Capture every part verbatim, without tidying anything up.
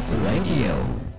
Radio。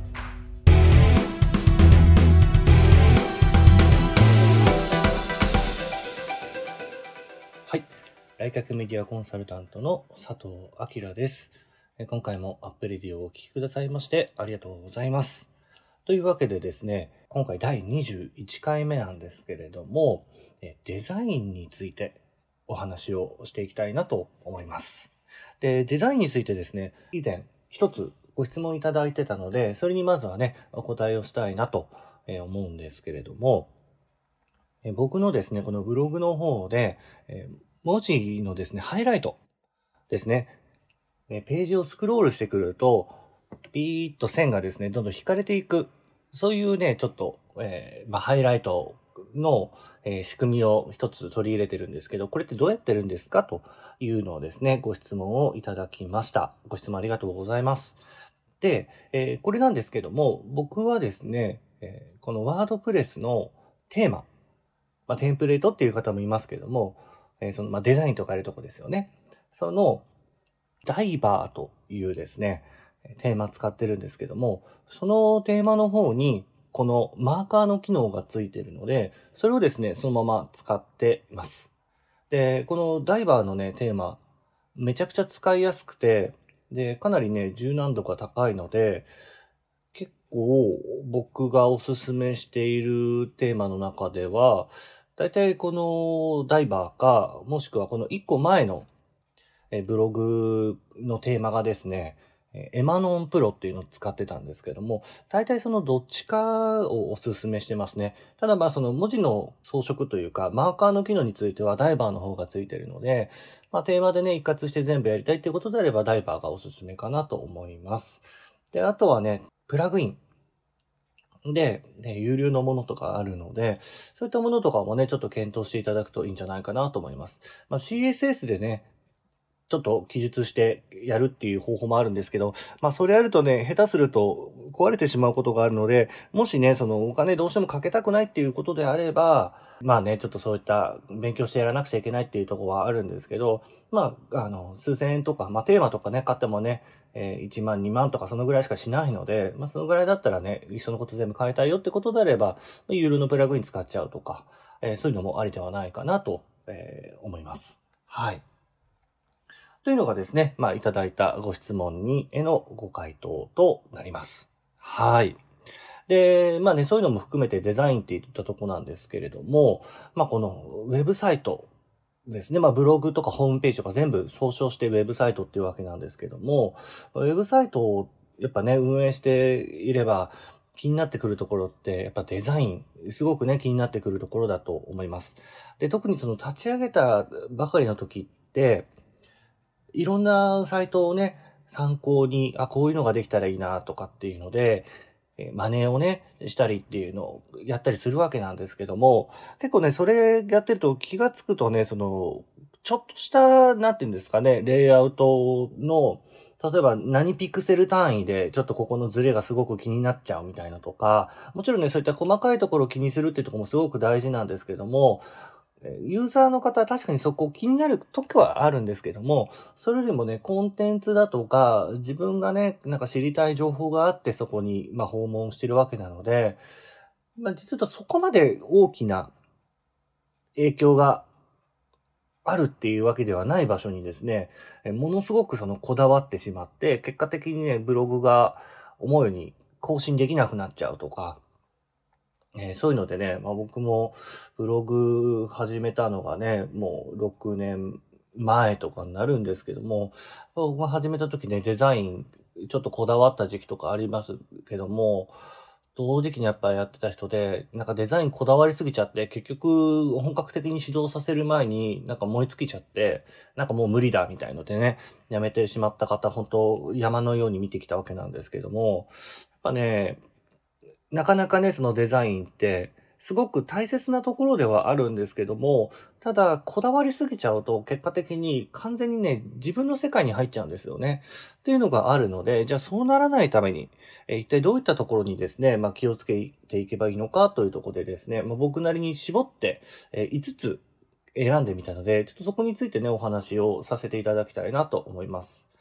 はい、来客メディアコンサルタントの佐藤明です。今回もアップレディオをお聞きくださいましてありがとうございます。というわけでですね、今回だいにじゅういっかいめなんですけれども、デザインについてお話をしていきたいなと思います。で、デザインについてですね、以前一つご質問いただいてたので、それにまずはね、お答えをしたいなと思うんですけれども、僕のですね、このブログの方で、文字のですね、ハイライトですね、ページをスクロールしてくると、ピーッと線がですね、どんどん引かれていく、そういうね、ちょっと、えーまあ、ハイライトの、えー、仕組みを一つ取り入れてるんですけど、これってどうやってるんですかというのをですね、ご質問をいただきました。ご質問ありがとうございます。で、えー、これなんですけども、僕はですね、えー、このワードプレスのテーマ、まあ、テンプレートっていう方もいますけども、えー、そのまあ、デザインとかやるとこですよね。そのダイバーというですね、テーマ使ってるんですけども、そのテーマの方にこのマーカーの機能がついているので、それをですね、そのまま使っています。で、このダイバーのね、テーマ、めちゃくちゃ使いやすくて、で、かなりね、柔軟度が高いので、結構僕がおすすめしているテーマの中では、だいたいこのダイバーか、もしくはこのいっこまえのブログのテーマがですね、エマノンプロっていうのを使ってたんですけども、大体そのどっちかをお勧めしてますね。ただまあその文字の装飾というか、マーカーの機能についてはダイバーの方がついてるので、まあテーマでね、一括して全部やりたいっていうことであればダイバーがおすすめかなと思います。で、あとはね、プラグイン。で、ね、有料のものとかあるので、そういったものとかもね、ちょっと検討していただくといいんじゃないかなと思います。まあ シーエスエス でね、ちょっと記述してやるっていう方法もあるんですけど、まあそれやるとね、下手すると壊れてしまうことがあるので、もしね、そのお金どうしてもかけたくないっていうことであれば、まあね、ちょっとそういった勉強してやらなくちゃいけないっていうところはあるんですけど、まあ、あの、数千円とか、まあテーマとかね、買ってもね、えー、いちまん、にまんとかそのぐらいしかしないので、まあそのぐらいだったらね、いっそのこと全部変えたいよってことであれば、有料のプラグイン使っちゃうとか、えー、そういうのもありではないかなと、えー、思います。はい。というのがですね、まあ、いただいたご質問に、へのご回答となります。はい。で、まあね、そういうのも含めてデザインって言ったとこなんですけれども、まあ、このウェブサイトですね、まあ、ブログとかホームページとか全部総称してウェブサイトっていうわけなんですけども、ウェブサイトをやっぱね、運営していれば、気になってくるところって、やっぱデザイン、すごくね、気になってくるところだと思います。で、特にその立ち上げたばかりの時って、いろんなサイトをね、参考に、あ、こういうのができたらいいなとかっていうので、え真似をね、したりっていうのをやったりするわけなんですけども、結構ね、それやってると気がつくとね、その、ちょっとした、なんていうんですかね、レイアウトの、例えば何ピクセル単位で、ちょっとここのズレがすごく気になっちゃうみたいなとか、もちろんね、そういった細かいところを気にするっていうところもすごく大事なんですけども、ユーザーの方は確かにそこ気になる時はあるんですけども、それよりもね、コンテンツだとか、自分がね、なんか知りたい情報があってそこに、まあ、訪問してるわけなので、まあ、実はそこまで大きな影響があるっていうわけではない場所にですね、ものすごくそのこだわってしまって、結果的にね、ブログが思うように更新できなくなっちゃうとか、えー、そういうのでね、まあ僕もブログ始めたのがね、もうろくねんまえとかになるんですけども、僕が始めた時ね、デザインちょっとこだわった時期とかありますけども、同時期にやっぱりやってた人で、なんかデザインこだわりすぎちゃって、結局本格的に指導させる前になんか燃え尽きちゃって、なんかもう無理だみたいのでね、やめてしまった方、本当山のように見てきたわけなんですけども、やっぱね、なかなかね、そのデザインって、すごく大切なところではあるんですけども、ただ、こだわりすぎちゃうと、結果的に完全にね、自分の世界に入っちゃうんですよね。っていうのがあるので、じゃあそうならないために、え一体どういったところにですね、まあ気をつけていけばいいのかというところでですね、まあ僕なりに絞って、えいつつ選んでみたので、ちょっとそこについてね、お話をさせていただきたいなと思います。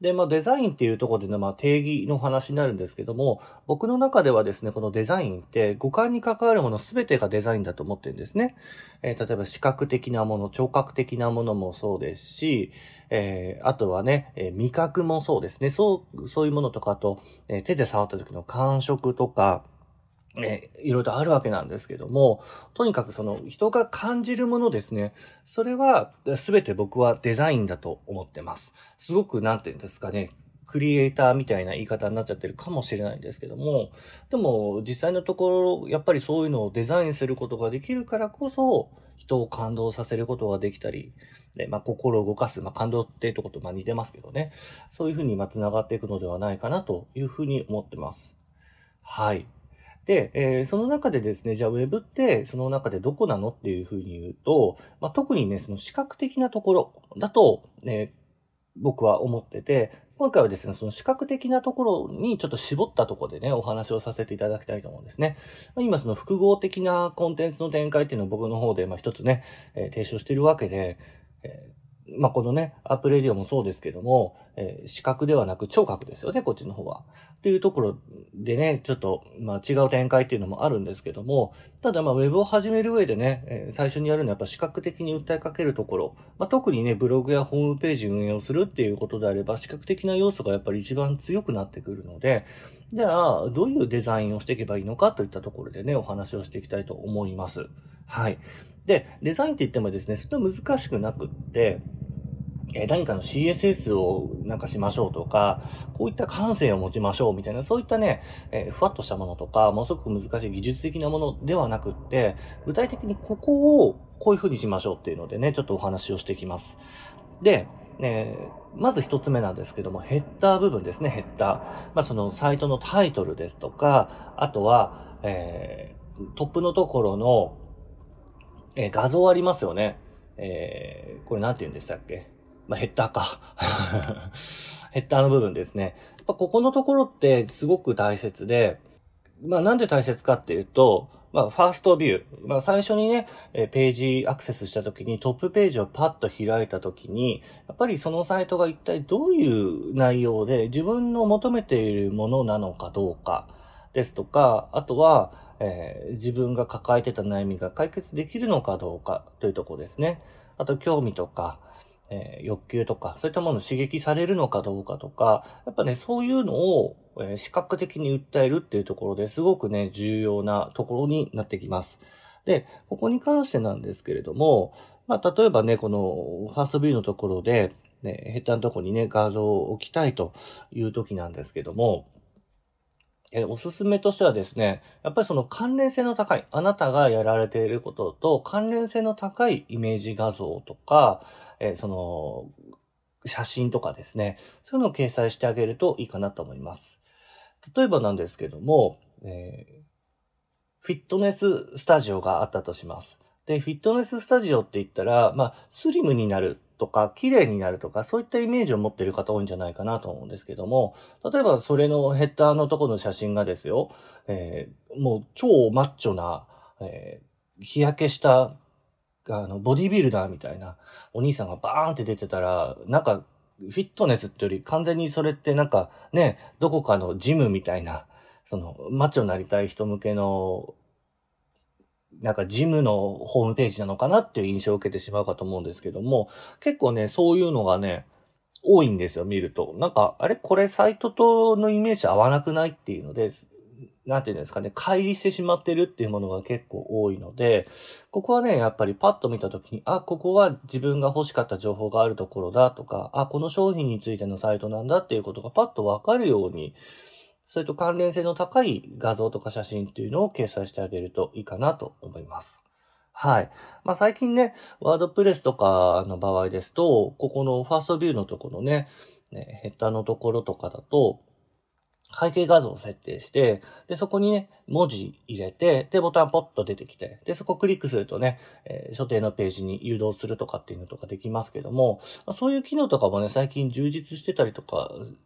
で、まあデザインっていうところでのまあ定義の話になるんですけども、僕の中ではですね、このデザインって五感に関わるものすべてがデザインだと思ってるんですね。えー例えば視覚的なもの、聴覚的なものもそうですし、えーあとはね、えー味覚もそうですね。そう、そういうものとか、あと、えー手で触った時の感触とか、えーいろいろとあるわけなんですけども、とにかくその人が感じるものですね。それは全て僕はデザインだと思ってます。すごくなんていうんですかね、クリエイターみたいな言い方になっちゃってるかもしれないんですけども、でも実際のところ、やっぱりそういうのをデザインすることができるからこそ、人を感動させることができたり、で、まあ、心を動かす、まあ、感動っていうところとまあ似てますけどね。そういうふうにまあ繋がっていくのではないかなというふうに思ってます。はい。で、えーその中でですね、じゃあウェブってその中でどこなのっていうふうに言うと、まあ、特にね、その視覚的なところだと、ね、僕は思ってて、今回はですね、その視覚的なところにちょっと絞ったところでね、お話をさせていただきたいと思うんですね。まあ今その複合的なコンテンツの展開っていうのを僕の方でまあ一つね、えー提唱しているわけで、えーまあこのね、アップレディオもそうですけども、えー視覚ではなく聴覚ですよね、こっちの方は。っていうところでね、ちょっと、まあ違う展開っていうのもあるんですけども、ただまあウェブを始める上でね、えー最初にやるのはやっぱ視覚的に訴えかけるところ、まあ特にね、ブログやホームページ運営をするっていうことであれば、視覚的な要素がやっぱり一番強くなってくるので、じゃあ、どういうデザインをしていけばいいのかといったところでね、お話をしていきたいと思います。はい。で、デザインって言ってもですね、そんな難しくなくって、えー何かの シーエスエス をなんかしましょうとか、こういった感性を持ちましょうみたいな、そういったね、えーふわっとしたものとか、ものすごく難しい技術的なものではなくって、具体的にここをこういう風にしましょうっていうのでね、ちょっとお話をしていきます。で、えーまず一つ目なんですけども、ヘッダー部分ですね、ヘッダー。まあ、そのサイトのタイトルですとか、あとは、えートップのところの、えー画像ありますよね。えーこれなんて言うんでしたっけ？まあ、ヘッダーか。ヘッダーの部分ですね。やっぱここのところってすごく大切で、まあなんで大切かっていうと、まあファーストビュー。まあ最初にね、えーページアクセスした時にトップページをパッと開いた時に、やっぱりそのサイトが一体どういう内容で自分の求めているものなのかどうかですとか、あとは、えー自分が抱えてた悩みが解決できるのかどうかというところですね。あと興味とか、えー欲求とか、そういったものを刺激されるのかどうかとか、やっぱね、そういうのを、えー視覚的に訴えるっていうところですごくね、重要なところになってきます。で、ここに関してなんですけれども、まあ、例えばね、このファーストビューのところで、ね、ヘッダーのところにね、画像を置きたいという時なんですけども、えーおすすめとしてはですね、やっぱりその関連性の高い、あなたがやられていることと関連性の高いイメージ画像とか、えーその、写真とかですね、そういうのを掲載してあげるといいかなと思います。例えばなんですけども、えーフィットネススタジオがあったとします。で、フィットネススタジオって言ったら、まあ、スリムになるとか、綺麗になるとか、そういったイメージを持っている方多いんじゃないかなと思うんですけども、例えばそれのヘッダーのところの写真がですよ、えーもう超マッチョな、えー日焼けした、あの、ボディビルダーみたいなお兄さんがバーンって出てたら、なんか、フィットネスってより完全にそれってなんかね、どこかのジムみたいな、その、マッチョになりたい人向けの、なんかジムのホームページなのかなっていう印象を受けてしまうかと思うんですけども、結構ね、そういうのがね、多いんですよ、見ると。なんか、あれこれサイトとのイメージ合わなくないっていうので、なんていうんですかね、乖離してしまってるっていうものが結構多いので、ここはね、やっぱりパッと見たときに、あ、ここは自分が欲しかった情報があるところだとか、あ、この商品についてのサイトなんだっていうことがパッとわかるように、それと関連性の高い画像とか写真っていうのを掲載してあげるといいかなと思います。はい。まあ最近ね、ワードプレスとかの場合ですと、ここのファーストビューのところね、ねヘッダーのところとかだと、背景画像を設定して、で、そこにね、文字入れて、で、ボタンポッと出てきて、で、そこをクリックするとね、えー所定のページに誘導するとかっていうのとかできますけども、まあそういう機能とかもね、最近充実してたりとか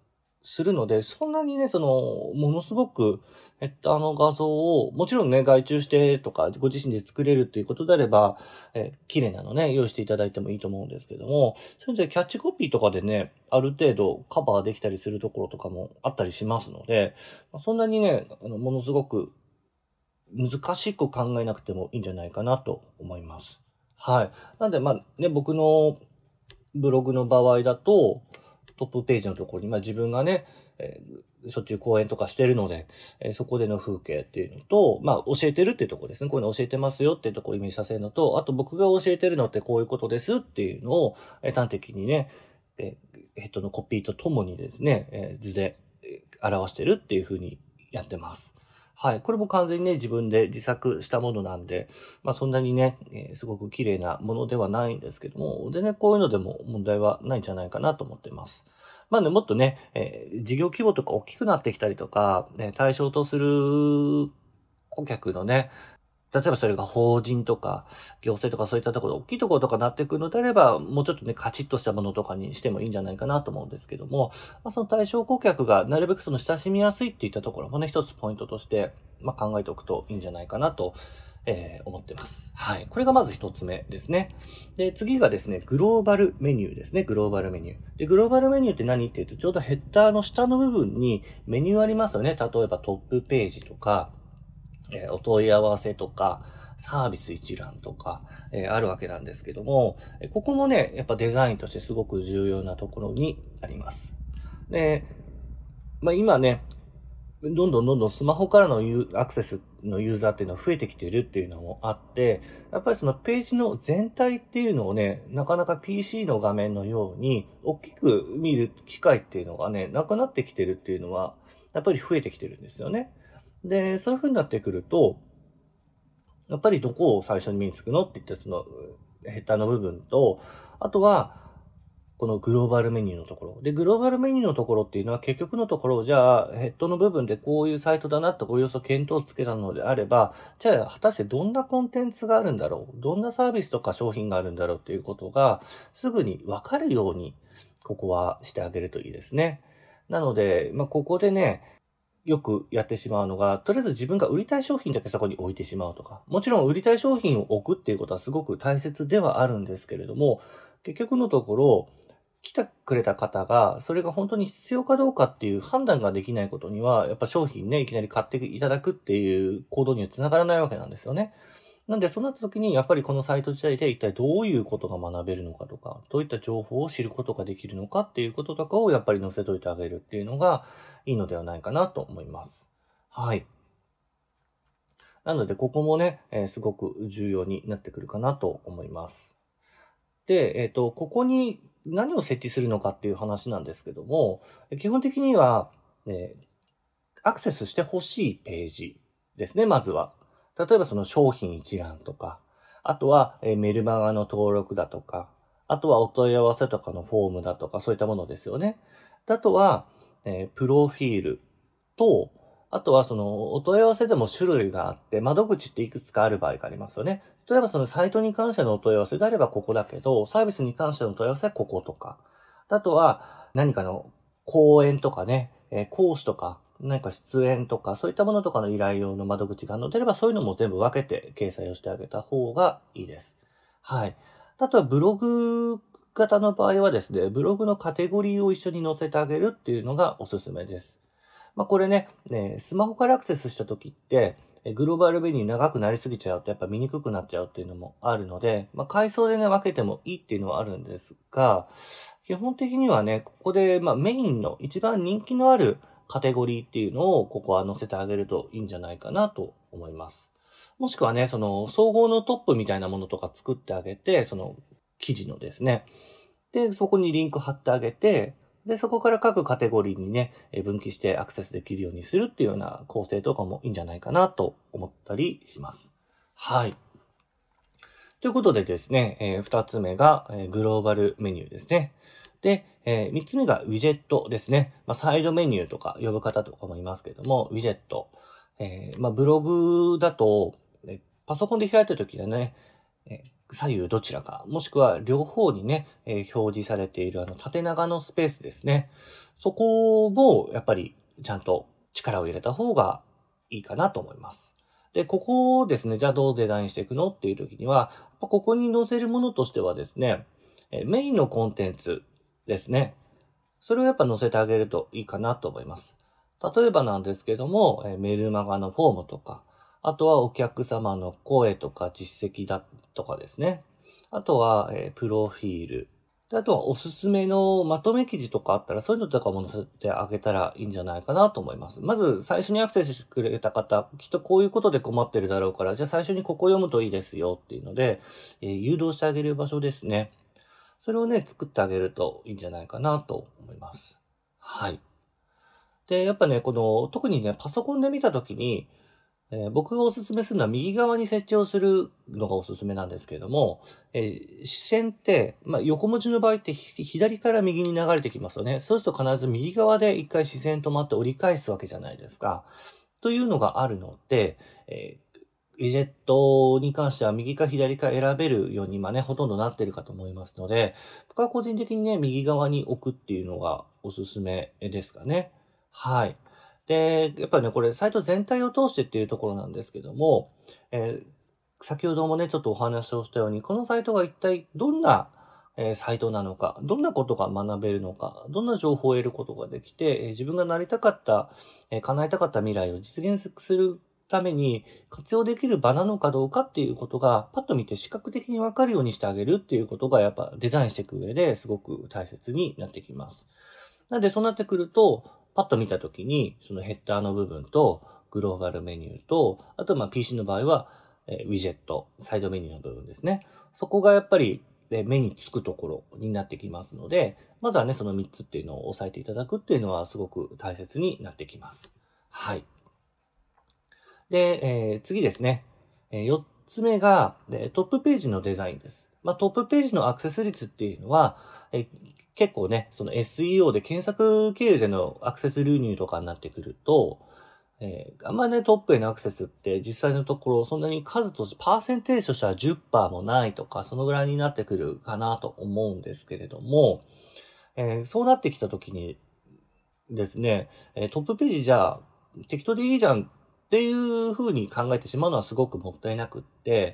するので、そんなにね、その、ものすごくヘッダーの画像を、もちろんね、外注してとか、ご自身で作れるっていうことであれば、えー綺麗なのね、用意していただいてもいいと思うんですけども、それでキャッチコピーとかでね、ある程度カバーできたりするところとかもあったりしますので、まあそんなにね、あの、ものすごく難しく考えなくてもいいんじゃないかなと思います。はい。なんで、まあね、僕のブログの場合だと、トップページのところに、まあ自分がね、えーしょっちゅう講演とかしてるので、えーそこでの風景っていうのと、まあ教えてるっていうところですね。こういうの教えてますよっていうところをイメージさせるのと、あと僕が教えてるのってこういうことですっていうのを、えー端的にね、えーヘッドのコピーとともにですね、えー図でえー表してるっていう風にやってます。はい。これも完全にね、自分で自作したものなんで、まあそんなにね、えーすごく綺麗なものではないんですけども、全然こういうのでも問題はないんじゃないかなと思っています。まあね、もっとね、えー事業規模とか大きくなってきたりとか、ね、対象とする顧客のね、例えばそれが法人とか行政とかそういったところ、大きいところとかなってくるのであれば、もうちょっとね、カチッとしたものとかにしてもいいんじゃないかなと思うんですけども、まあ、その対象顧客がなるべくその親しみやすいっていったところもね、一つポイントとして、まあ、考えておくといいんじゃないかなと、えー思ってます。はい。これがまず一つ目ですね。で、次がですね、グローバルメニューですね。グローバルメニュー。で、グローバルメニューって何って言うと、ちょうどヘッダーの下の部分にメニューありますよね。例えばトップページとか、えーお問い合わせとか、サービス一覧とか、えーあるわけなんですけども、えーここもね、やっぱデザインとしてすごく重要なところにあります。で、まあ今ね、どんどんどんどんスマホからのユーアクセスのユーザーっていうのは増えてきているっていうのもあって、やっぱりそのページの全体っていうのをね、なかなか ピーシー の画面のように大きく見る機会っていうのがね、なくなってきてるっていうのは、やっぱり増えてきてるんですよね。で、そういう風になってくると、やっぱりどこを最初に目につくのって言ってそのヘッダーの部分と、あとは、このグローバルメニューのところ。で、グローバルメニューのところっていうのは結局のところ、じゃあ、ヘッドの部分でこういうサイトだなとおよそ見当をつけたのであれば、じゃあ、果たしてどんなコンテンツがあるんだろう、どんなサービスとか商品があるんだろうっていうことが、すぐにわかるように、ここはしてあげるといいですね。なので、まあ、ここでね、よくやってしまうのが、とりあえず自分が売りたい商品だけそこに置いてしまうとか。もちろん売りたい商品を置くっていうことはすごく大切ではあるんですけれども、結局のところ、来てくれた方が、それが本当に必要かどうかっていう判断ができないことには、やっぱ商品ね、いきなり買っていただくっていう行動にはつながらないわけなんですよね。なんで、そうなった時に、やっぱりこのサイト自体で一体どういうことが学べるのかとか、どういった情報を知ることができるのかっていうこととかをやっぱり載せといてあげるっていうのがいいのではないかなと思います。はい。なので、ここもね、えーすごく重要になってくるかなと思います。で、えっと、ここに何を設置するのかっていう話なんですけども、基本的には、えーアクセスしてほしいページですね、まずは。例えばその商品一覧とか、あとは、えーメルマガの登録だとか、あとはお問い合わせとかのフォームだとか、そういったものですよね。あとは、えープロフィールと、あとはそのお問い合わせでも種類があって、窓口っていくつかある場合がありますよね。例えばそのサイトに関してのお問い合わせであればここだけど、サービスに関してのお問い合わせはこことか。あとは何かの講演とかね、えー講師とか、何か出演とか、そういったものとかの依頼用の窓口が載ってれば、そういうのも全部分けて掲載をしてあげた方がいいです。はい。あとはブログ型の場合はですね、ブログのカテゴリーを一緒に載せてあげるっていうのがおすすめです。まあこれね、ね、スマホからアクセスした時って、えグローバルメニュー長くなりすぎちゃうとやっぱ見にくくなっちゃうっていうのもあるので、まあ階層でね、分けてもいいっていうのはあるんですが、基本的にはね、ここで、まあメインの一番人気のあるカテゴリーっていうのをここは載せてあげるといいんじゃないかなと思います。もしくはね、その総合のトップみたいなものとか作ってあげて、その記事のですね。で、そこにリンク貼ってあげて、で、そこから各カテゴリーにね、えー分岐してアクセスできるようにするっていうような構成とかもいいんじゃないかなと思ったりします。はい。ということでですね、えー二つ目が、えーグローバルメニューですね。で、えー三つ目がウィジェットですね。まあ、サイドメニューとか呼ぶ方とかもいますけども、ウィジェット。えーまあ、ブログだと、えパソコンで開いた時はね、えー左右どちらか、もしくは両方にね、えー表示されているあの縦長のスペースですね。そこもやっぱりちゃんと力を入れた方がいいかなと思います。で、ここをですね、じゃあどうデザインしていくのっていう時には、やっぱここに載せるものとしてはですね、えーメインのコンテンツですね。それをやっぱ載せてあげるといいかなと思います。例えばなんですけども、えーメルマガのフォームとか、あとはお客様の声とか実績だとかですね。あとは、えープロフィール。であとはおすすめのまとめ記事とかあったら、そういうのとかも載せてあげたらいいんじゃないかなと思います。まず最初にアクセスしてくれた方、きっとこういうことで困ってるだろうから、じゃあ最初にここ読むといいですよっていうので、えー誘導してあげる場所ですね。それをね、作ってあげるといいんじゃないかなと思います。はい。で、やっぱね、この、特にね、パソコンで見たときに、えー僕がおすすめするのは右側に設置をするのがおすすめなんですけれども、えー視線って、まあ、横文字の場合ってひ左から右に流れてきますよね。そうすると必ず右側で一回視線止まって折り返すわけじゃないですか。というのがあるので、えーウィジェットに関しては右か左か選べるように今ね、ほとんどなってるかと思いますので、僕は個人的にね、右側に置くっていうのがおすすめですかね。はい。で、やっぱりね、これサイト全体を通してっていうところなんですけども、えー先ほどもね、ちょっとお話をしたように、このサイトが一体どんな、えーサイトなのか、どんなことが学べるのか、どんな情報を得ることができて、えー自分がなりたかった、えー叶えたかった未来を実現するために活用できる場なのかどうかっていうことが、パッと見て視覚的にわかるようにしてあげるっていうことが、やっぱデザインしていく上ですごく大切になってきます。なので、そうなってくると、パッと見たときに、そのヘッダーの部分と、グローバルメニューと、あと、まあ、ピーシー の場合は、えーウィジェット、サイドメニューの部分ですね。そこがやっぱり、えー目につくところになってきますので、まずはね、そのみっつっていうのを押さえていただくっていうのはすごく大切になってきます。はい。で、えー次ですね。えーよっつめが、でトップページのデザインです。まあ、トップページのアクセス率っていうのは、えー結構ね、その エスイーオー で検索経由でのアクセス流入とかになってくると、えーあんまね、トップへのアクセスって実際のところ、そんなに数として、パーセンテージとしてはじゅっパーセントもないとか、そのぐらいになってくるかなと思うんですけれども、えーそうなってきたときにですね、えートップページじゃあ適当でいいじゃんっていう風に考えてしまうのはすごくもったいなくって、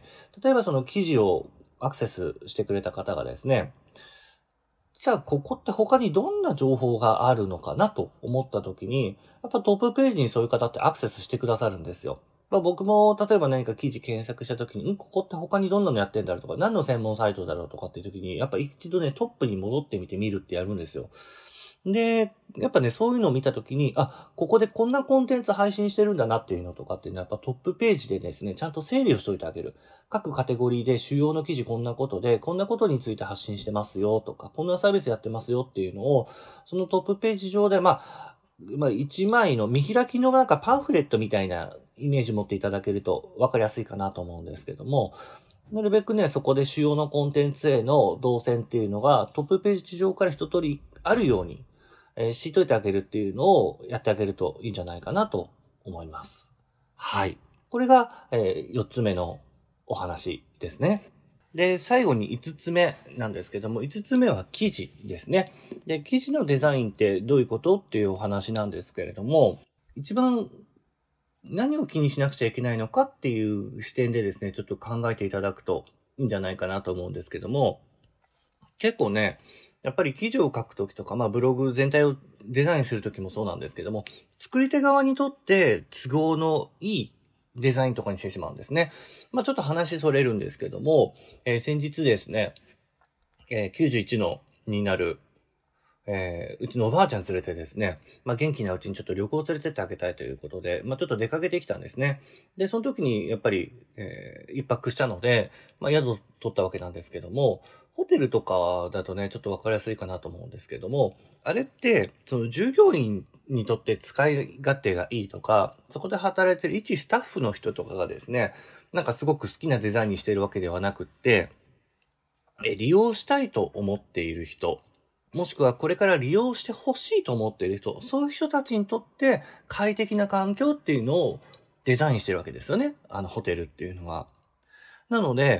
例えばその記事をアクセスしてくれた方がですね、じゃあここって他にどんな情報があるのかなと思った時に、やっぱトップページにそういう方ってアクセスしてくださるんですよ。まあ、僕も例えば何か記事検索した時に、んここって他にどんなのやってんだろうとか、何の専門サイトだろうとかっていう時に、やっぱ一度ね、トップに戻ってみてみるってやるんですよ。で、やっぱね、そういうのを見たときに、あ、ここでこんなコンテンツ配信してるんだなっていうのとかっていうのは、やっぱトップページでですね、ちゃんと整理をしといてあげる。各カテゴリーで主要の記事こんなことで、こんなことについて発信してますよとか、こんなサービスやってますよっていうのを、そのトップページ上で、まあ、まあ、一枚の見開きのなんかパンフレットみたいなイメージ持っていただけると分かりやすいかなと思うんですけども、なるべくね、そこで主要のコンテンツへの動線っていうのがトップページ上から一通りあるように、えー、知っといてあげるっていうのをやってあげるといいんじゃないかなと思います。はい。これが、えー、よっつめのお話ですね。で、最後にいつつめなんですけども、いつつめは記事ですね。で、記事のデザインってどういうことっていうお話なんですけれども、一番何を気にしなくちゃいけないのかっていう視点でですね、ちょっと考えていただくといいんじゃないかなと思うんですけども、結構ね、やっぱり記事を書くときとか、まあブログ全体をデザインするときもそうなんですけども、作り手側にとって都合のいいデザインとかにしてしまうんですね。まあちょっと話それるんですけども、えー先日ですね、えーきゅうじゅういちのになるえーうちのおばあちゃん連れてですね、まあ元気なうちにちょっと旅行連れてってあげたいということで、まあちょっと出かけてきたんですね。で、その時にやっぱり、えー一泊したので、まあ宿を取ったわけなんですけども、ホテルとかだとね、ちょっとわかりやすいかなと思うんですけども、あれって、その従業員にとって使い勝手がいいとか、そこで働いてる一スタッフの人とかがですね、なんかすごく好きなデザインにしているわけではなくって、え利用したいと思っている人、もしくはこれから利用してほしいと思っている人、そういう人たちにとって快適な環境っていうのをデザインしてるわけですよね。あのホテルっていうのは。なので、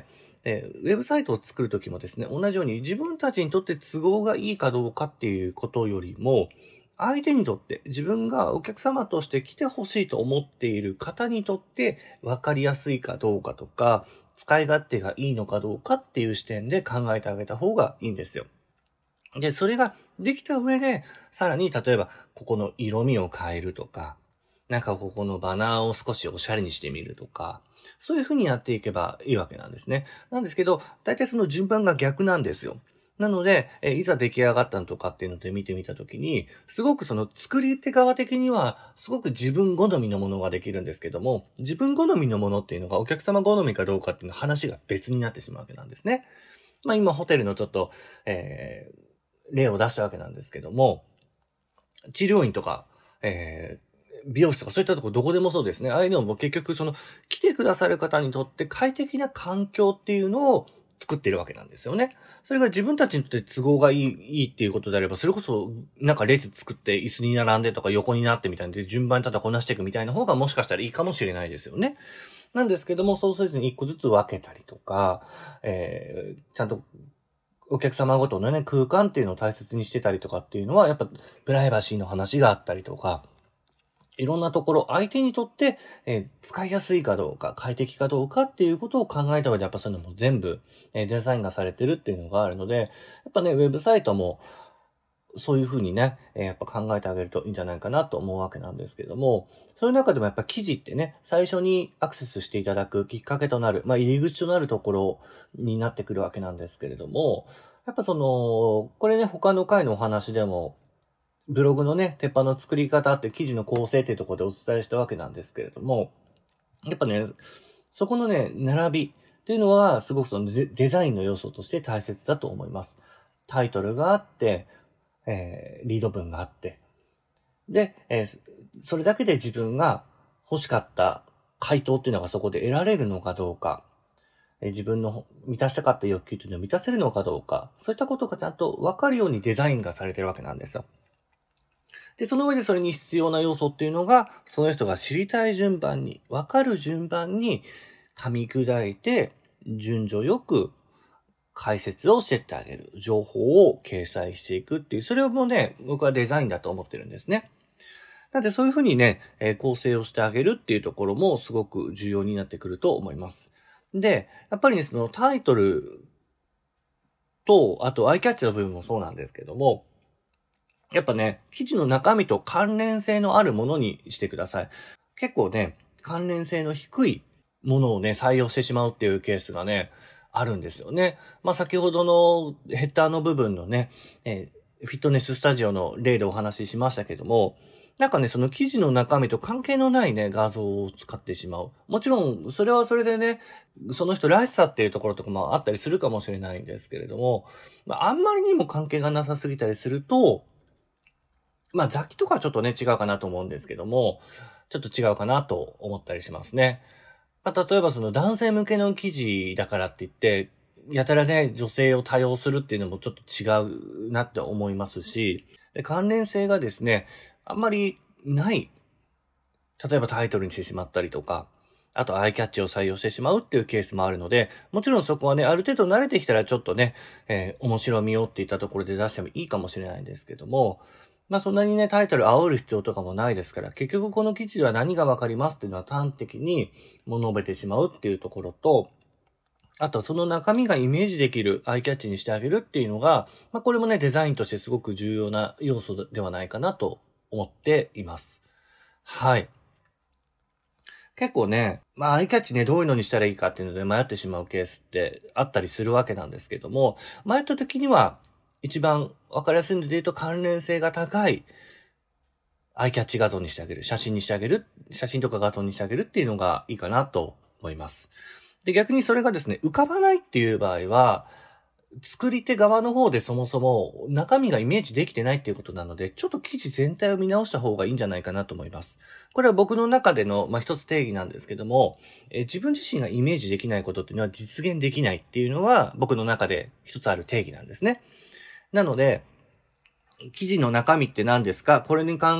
で、ウェブサイトを作るときもですね、同じように自分たちにとって都合がいいかどうかっていうことよりも、相手にとって自分がお客様として来てほしいと思っている方にとって分かりやすいかどうかとか、使い勝手がいいのかどうかっていう視点で考えてあげた方がいいんですよ。で、それができた上で、さらに例えば、ここの色味を変えるとか、なんかここのバナーを少しおしゃれにしてみるとか、そういう風にやっていけばいいわけなんですね。なんですけど、大体その順番が逆なんですよ。なので、えいざ出来上がったのとかっていうので見てみたときに、すごくその作り手側的には、すごく自分好みのものができるんですけども、自分好みのものっていうのがお客様好みかどうかっていうの話が別になってしまうわけなんですね。まあ今ホテルのちょっと、えー例を出したわけなんですけども、治療院とか、えー、美容室とかそういったところどこでもそうですね。ああいうのも結局その来てくださる方にとって快適な環境っていうのを作っているわけなんですよね。それが自分たちにとって都合がいい、いいっていうことであれば、それこそなんか列作って椅子に並んでとか横になってみたいで順番にただこなしていくみたいな方がもしかしたらいいかもしれないですよね。なんですけども、そうせずに一個ずつ分けたりとか、えー、ちゃんとお客様ごとのね、空間っていうのを大切にしてたりとかっていうのは、やっぱプライバシーの話があったりとか、いろんなところ、相手にとって、えー、使いやすいかどうか、快適かどうかっていうことを考えた上で、やっぱそういうのも全部、えー、デザインがされてるっていうのがあるので、やっぱね、ウェブサイトも、そういうふうにね、えー、やっぱ考えてあげるといいんじゃないかなと思うわけなんですけども、そういう中でもやっぱ記事ってね、最初にアクセスしていただくきっかけとなる、まあ入り口となるところになってくるわけなんですけれども、やっぱその、これね、他の回のお話でも、ブログのね、鉄板の作り方って記事の構成っていうところでお伝えしたわけなんですけれども、やっぱね、そこのね、並びっていうのはすごくそのデデザインの要素として大切だと思います。タイトルがあって、えー、リード文があって、で、えー、それだけで自分が欲しかった回答っていうのがそこで得られるのかどうか、えー、自分の満たしたかった欲求というのを満たせるのかどうか、そういったことがちゃんと分かるようにデザインがされてるわけなんですよ。で、その上でそれに必要な要素っていうのが、その人が知りたい順番に、分かる順番に噛み砕いて、順序よく解説をしてってあげる。情報を掲載していくっていう、それもね、僕はデザインだと思ってるんですね。なのでそういうふうにね、えー、構成をしてあげるっていうところもすごく重要になってくると思います。で、やっぱりね、そのタイトルと、あとアイキャッチの部分もそうなんですけども、やっぱね、記事の中身と関連性のあるものにしてください。結構ね、関連性の低いものをね、採用してしまうっていうケースがね、あるんですよね。まあ、先ほどのヘッダーの部分のね、えー、フィットネススタジオの例でお話ししましたけども、なんかね、その記事の中身と関係のないね、画像を使ってしまう。もちろん、それはそれでね、その人らしさっていうところとかもあったりするかもしれないんですけれども、まあ、あんまりにも関係がなさすぎたりすると、まあ、雑記とかはちょっとね、違うかなと思うんですけども、ちょっと違うかなと思ったりしますね。まあ、例えばその男性向けの記事だからって言って、やたらね、女性を多用するっていうのもちょっと違うなって思いますし、で関連性がですね、あんまりない。例えばタイトルにしてしまったりとか、あとアイキャッチを採用してしまうっていうケースもあるので、もちろんそこはね、ある程度慣れてきたらちょっとね、えー、面白みをっていったところで出してもいいかもしれないんですけども、まあそんなにね、タイトル煽る必要とかもないですから、結局この記事では何がわかりますっていうのは端的にも述べてしまうっていうところと、あとその中身がイメージできるアイキャッチにしてあげるっていうのが、まあこれもね、デザインとしてすごく重要な要素ではないかなと思っています。はい。結構ね、まあアイキャッチね、どういうのにしたらいいかっていうので迷ってしまうケースってあったりするわけなんですけども、迷った時には一番わかりやすいので言うと関連性が高いアイキャッチ画像にしてあげる、写真にしてあげる、写真とか画像にしてあげるっていうのがいいかなと思います。で、逆にそれがですね、浮かばないっていう場合は、作り手側の方でそもそも中身がイメージできてないっていうことなので、ちょっと記事全体を見直した方がいいんじゃないかなと思います。これは僕の中での、まあ、一つ定義なんですけども、え自分自身がイメージできないことっていうのは実現できないっていうのは僕の中で一つある定義なんですね。なので、記事の中身って何ですか？これに関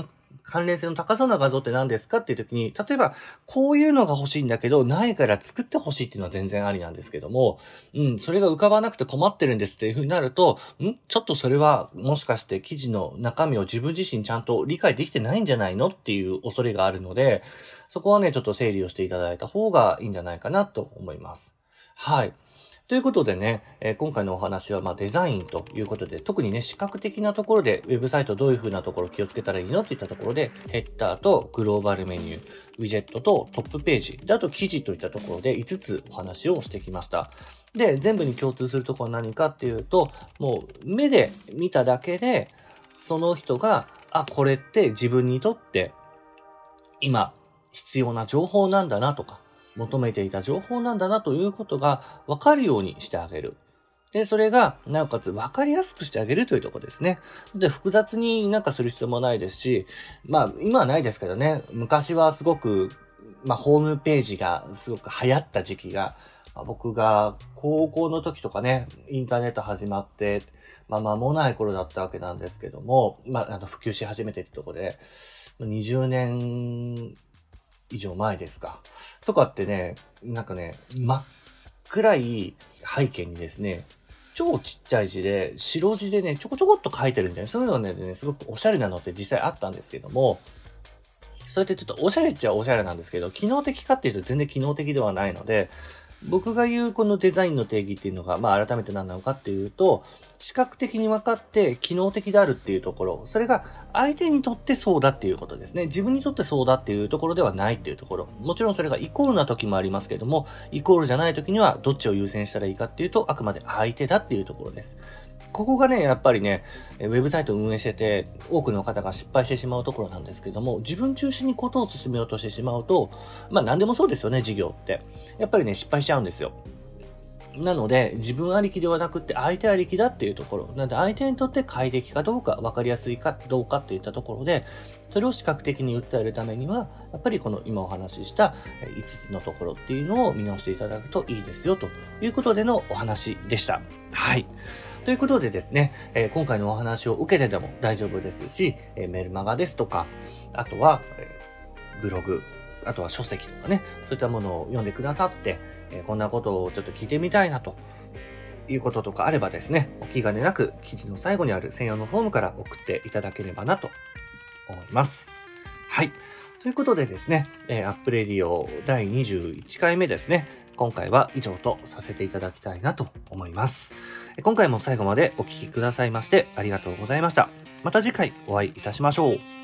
関連性の高そうな画像って何ですかっていう時に、例えば、こういうのが欲しいんだけど、ないから作って欲しいっていうのは全然ありなんですけども、うん、それが浮かばなくて困ってるんですっていう風になると、んちょっとそれは、もしかして記事の中身を自分自身ちゃんと理解できてないんじゃないのっていう恐れがあるので、そこはね、ちょっと整理をしていただいた方がいいんじゃないかなと思います。はい。ということでね、えー、今回のお話はまあデザインということで、特にね、視覚的なところで、ウェブサイトどういう風なところ気をつけたらいいのっていったところで、ヘッダーとグローバルメニュー、ウィジェットとトップページ、であと記事といったところでいつつお話をしてきました。で、全部に共通するところは何かっていうと、もう目で見ただけで、その人が、あ、これって自分にとって今必要な情報なんだなとか、求めていた情報なんだなということが分かるようにしてあげる。で、それが、なおかつ分かりやすくしてあげるというところですね。で、複雑になんかする必要もないですし、まあ、今はないですけどね、昔はすごく、まあ、ホームページがすごく流行った時期が、まあ、僕が高校の時とかね、インターネット始まって、まあ、間もない頃だったわけなんですけども、まあ、あの、普及し始めてってところで、にじゅうねん以上前ですか。とかってね、なんかね、真っ暗い背景にですね、超ちっちゃい字で、白字でね、ちょこちょこっと書いてるみたいな、そういうのね、すごくおしゃれなのって実際あったんですけども、それってちょっとおしゃれっちゃおしゃれなんですけど、機能的かっていうと全然機能的ではないので、僕が言うこのデザインの定義っていうのが、まあ改めて何なのかっていうと、視覚的に分かって機能的であるっていうところ、それが相手にとってそうだっていうことですね。自分にとってそうだっていうところではないっていうところ。もちろんそれがイコールな時もありますけれども、イコールじゃない時にはどっちを優先したらいいかっていうと、あくまで相手だっていうところです。ここがね、やっぱりね、ウェブサイトを運営してて、多くの方が失敗してしまうところなんですけども、自分中心にことを進めようとしてしまうと、まあ何でもそうですよね、事業って。やっぱりね、失敗しちゃうんですよ。なので、自分ありきではなくって相手ありきだっていうところ。なので、相手にとって快適かどうか、分かりやすいかどうかっていったところで、それを視覚的に訴えるためには、やっぱりこの今お話ししたいつつのところっていうのを見直していただくといいですよということでのお話でした。はい。ということでですね、えー、今回のお話を受けてでも大丈夫ですし、えー、メルマガですとか、あとは、えー、ブログ、あとは書籍とかね、そういったものを読んでくださって、えー、こんなことをちょっと聞いてみたいなということとかあればですね、お気兼ねなく記事の最後にある専用のフォームから送っていただければなと思います。はい。ということでですね、えー、アップレディオだいにじゅういっかいめですね、今回は以上とさせていただきたいなと思います。今回も最後までお聞きくださいましてありがとうございました。また次回お会いいたしましょう。